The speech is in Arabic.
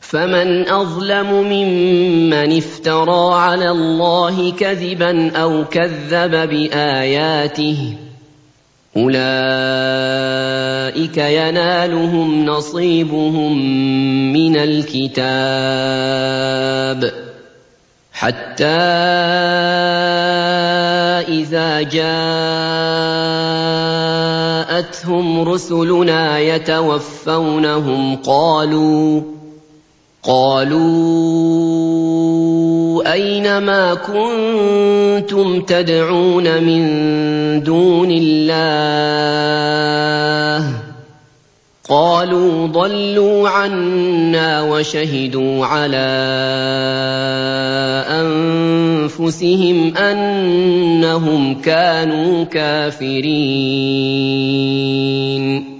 فمن أظلم ممن افترى على الله كذبا أو كذب بآياته أولئك ينالهم نصيبهم من الكتاب حتى إذا جاءتهم رسلنا يتوفونهم قالوا أين ما كنتم تدعون من دون الله قالوا ضلوا عنا وشهدوا على أنفسهم أنهم كانوا كافرين